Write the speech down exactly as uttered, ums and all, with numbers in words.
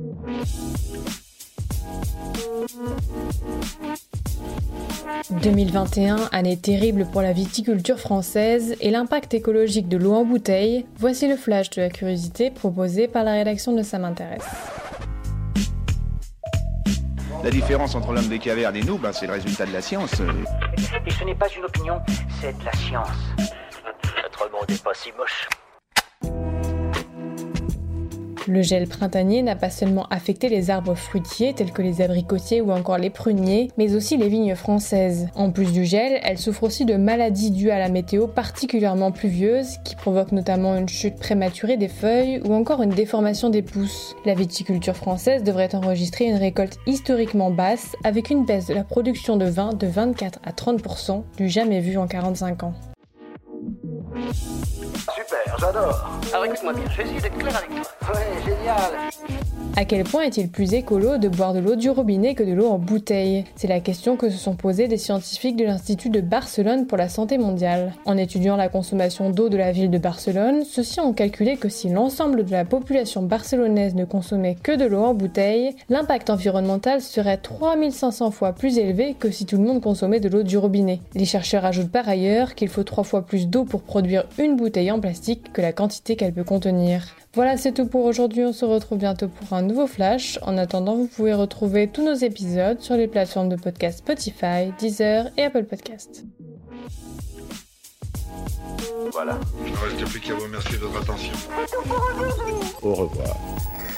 deux mille vingt et un, année terrible pour la viticulture française et l'impact écologique de l'eau en bouteille, voici le flash de la curiosité proposé par la rédaction de Ça m'intéresse. La différence entre l'homme des cavernes et nous, ben, c'est le résultat de la science. Et ce n'est pas une opinion, c'est de la science. Notre monde n'est pas si moche. Le gel printanier n'a pas seulement affecté les arbres fruitiers tels que les abricotiers ou encore les pruniers, mais aussi les vignes françaises. En plus du gel, elles souffrent aussi de maladies dues à la météo particulièrement pluvieuse, qui provoque notamment une chute prématurée des feuilles ou encore une déformation des pousses. La viticulture française devrait enregistrer une récolte historiquement basse, avec une baisse de la production de vin de vingt-quatre à trente pour cent, du jamais vu en quarante-cinq ans. Super, j'adore. Alors écoute-moi bien, je vais essayer d'être clair avec toi. Ouais, génial. À quel point est-il plus écolo de boire de l'eau du robinet que de l'eau en bouteille ? C'est la question que se sont posées des scientifiques de l'Institut de Barcelone pour la santé mondiale. En étudiant la consommation d'eau de la ville de Barcelone, ceux-ci ont calculé que si l'ensemble de la population barcelonaise ne consommait que de l'eau en bouteille, l'impact environnemental serait trois mille cinq cents fois plus élevé que si tout le monde consommait de l'eau du robinet. Les chercheurs ajoutent par ailleurs qu'il faut trois fois plus d'eau pour produire une bouteille en plastique que la quantité qu'elle peut contenir. Voilà, c'est tout pour aujourd'hui, on se retrouve bientôt pour un nouveau flash. En attendant, vous pouvez retrouver tous nos épisodes sur les plateformes de podcast Spotify, Deezer et Apple Podcasts. Voilà. Il ne reste plus qu'à vous remercier de votre attention. Au revoir.